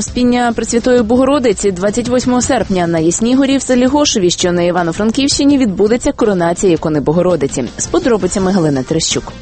Успіння Пресвятої Богородиці 28 серпня на Ясній горі в селі Гошеві, що на Івано-Франківщині, відбудеться коронація ікони Богородиці. З подробицями Галина Терещук.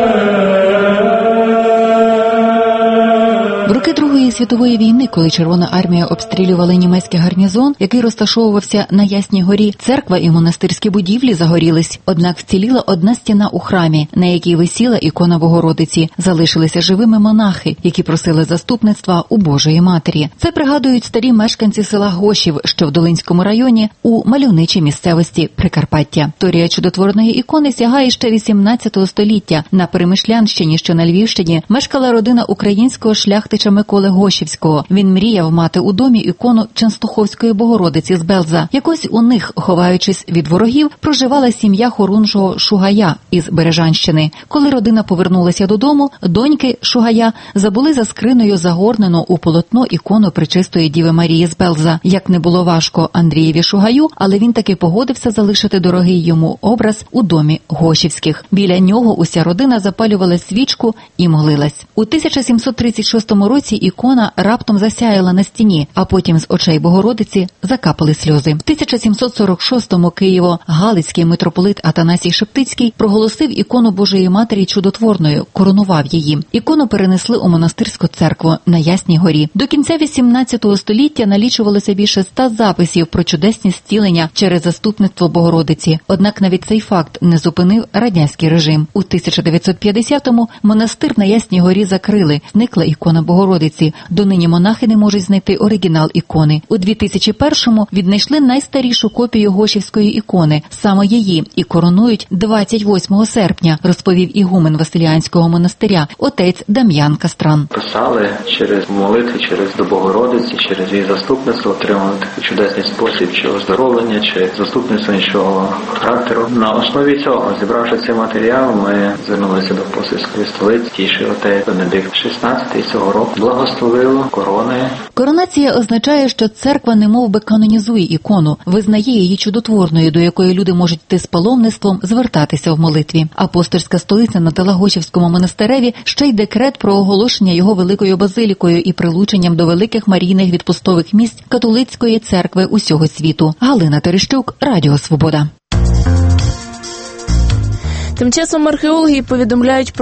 В роки Другої світової війни, коли Червона армія обстрілювала німецький гарнізон, який розташовувався на Ясній горі, церква і монастирські будівлі загорілись. Однак вціліла одна стіна у храмі, на якій висіла ікона Богородиці. Залишилися живими монахи, які просили заступництва у Божої Матері. Це пригадують старі мешканці села Гошів, що в Долинському районі, у мальовничій місцевості Прикарпаття. Історія чудотворної ікони сягає ще 18 століття. На Перемишлянщині, що на Львівщині, мешкала родина українського шляхтича Миколи Гошівського. Він мріяв мати у домі ікону Ченстуховської Богородиці з Белза. Якось у них, ховаючись від ворогів, проживала сім'я хорунжого Шугая із Бережанщини. Коли родина повернулася додому, доньки Шугая забули за скринею загорнену у полотно ікону Пречистої Діви Марії з Белза. Як не було важко Андрієві Шугаю, але він таки погодився залишити дорогий йому образ у домі Гошівських. Біля нього уся родина запалювала свічку і молилась. У 1736 році ікона раптом засяяла на стіні, а потім з очей Богородиці закапали сльози. В 1746-му Києво-Галицький митрополит Атанасій Шептицький проголосив ікону Божої Матері чудотворною, коронував її. Ікону перенесли у монастирську церкву на Ясній горі. До кінця 18 століття налічувалося більше 100 записів про чудесні зцілення через заступництво Богородиці. Однак навіть цей факт не зупинив радянський режим. У 1950-му монастир на Ясній горі закрили. Зникла ікона Богородиці. Донині монахи не можуть знайти оригінал ікони. У 2001-му віднайшли найстарішу копію Гошівської ікони. Саме її і коронують 28 серпня, розповів ігумен Василіанського монастиря, отець Дам'ян Кастран. Писали через молитви, через до Богородиці, через її заступництво, отримали такий чудесний спосіб чи оздоровлення, чи заступництва іншого характеру. На основі цього, зібравши цей матеріал, ми звернулися до Апостольської столиці. Тіший отець Бенедикт XVI цього року благословило корони. Коронація означає, що церква немов би канонізує ікону, визнає її чудотворною, до якої люди можуть йти з паломництвом, звертатися в молитві. Апостольська столиця надала Гошівському монастиреві ще й декрет про оголошення його великою базилікою і прилученням до великих марійних відпустових місць католицької церкви усього світу. Галина Терещук, Радіо Свобода. Тим часом археологи повідомляють про